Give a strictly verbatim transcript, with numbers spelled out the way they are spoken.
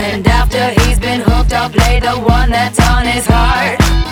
And after he's been hooked, I'll play the one that's on his heart.